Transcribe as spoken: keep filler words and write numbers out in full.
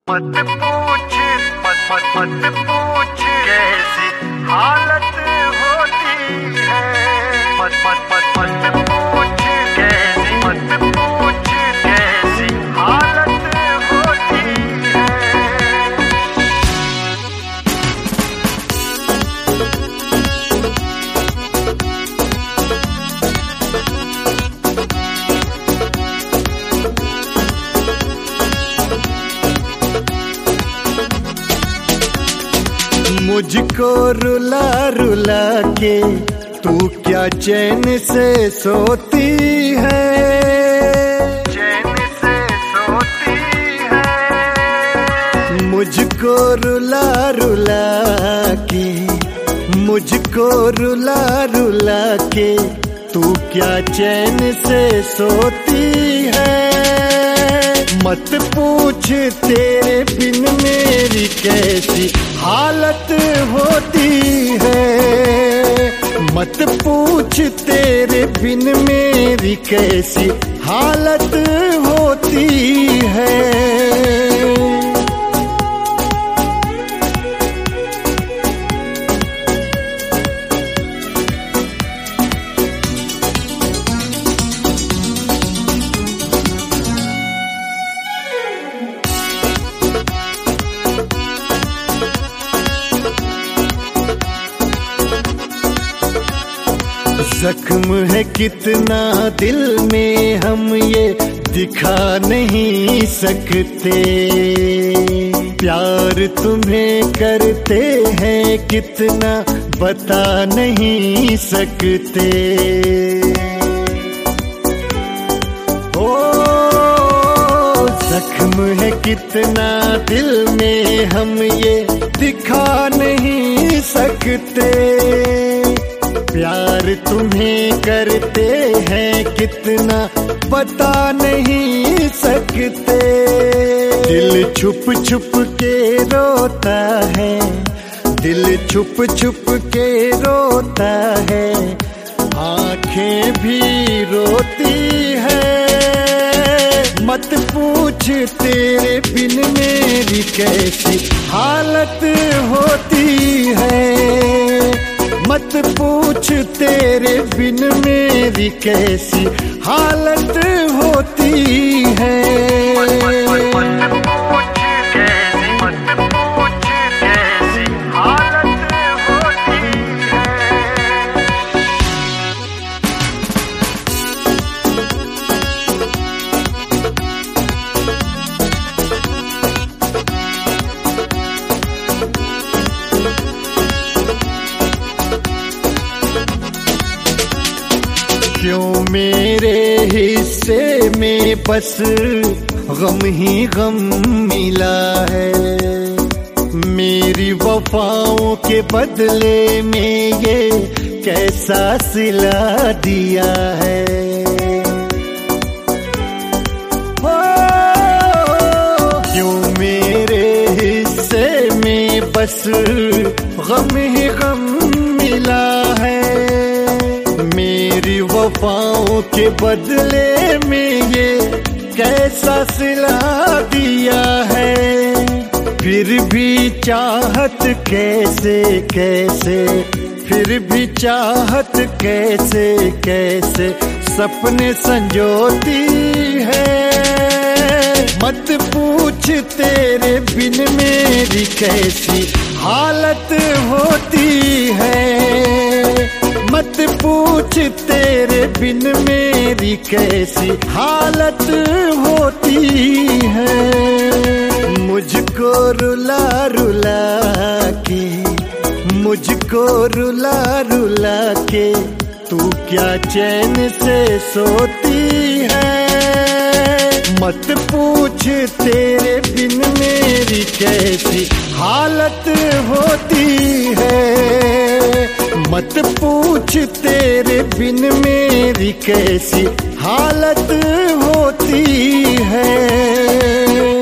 मत पूछ मत मत मत पूछ कैसी हालत होती है। मत मत मत मत पूछ कैसी मत पूछ कैसी हालत होती है। मुझको रुला रुला के तू क्या चैन से सोती है, चैन से सोती है। मुझको रुला रुला के मुझको रुला रुला के तू क्या चैन से सोती है। मत पूछ तेरे बिन मेरी कैसी हालत होती है। मत पूछ तेरे बिन मेरी कैसी हालत होती है। जख्म है कितना दिल में हम ये दिखा नहीं सकते। प्यार तुम्हें करते हैं कितना बता नहीं सकते। ओ जख्म है कितना दिल में हम ये दिखा नहीं सकते। प्यार तुम्हें करते हैं कितना बता नहीं सकते। दिल छुप छुप के रोता है, दिल छुप छुप के रोता है, आंखें भी रोती है। मत पूछ तेरे बिन मेरी कैसी हालत होती है। मत पूछ तेरे बिन मेरी कैसी हालत होती है। मत मत मत पूछ कैसी मत पूछ कैसी हालत होती है। क्यों मेरे हिस्से में बस गम ही गम मिला है। मेरी वफाओं के बदले में ये कैसा सिला दिया है। ओ, क्यों मेरे हिस्से में बस गम ही गम मिला है। मेरी वफाओं के बदले में ये कैसा सिला दिया है। फिर भी चाहत कैसे कैसे फिर भी चाहत कैसे कैसे सपने संजोती है। मत पूछ तेरे बिन मेरी कैसी हालत होती है। मत पूछ तेरे बिन मेरी कैसी हालत होती है। मुझको रुला रुला के मुझको रुला रुला के तू क्या चैन से सोती है। मत पूछ तेरे बिन मेरी कैसी हालत होती है। मत पूछ तेरे बिन मेरी कैसी हालत होती है।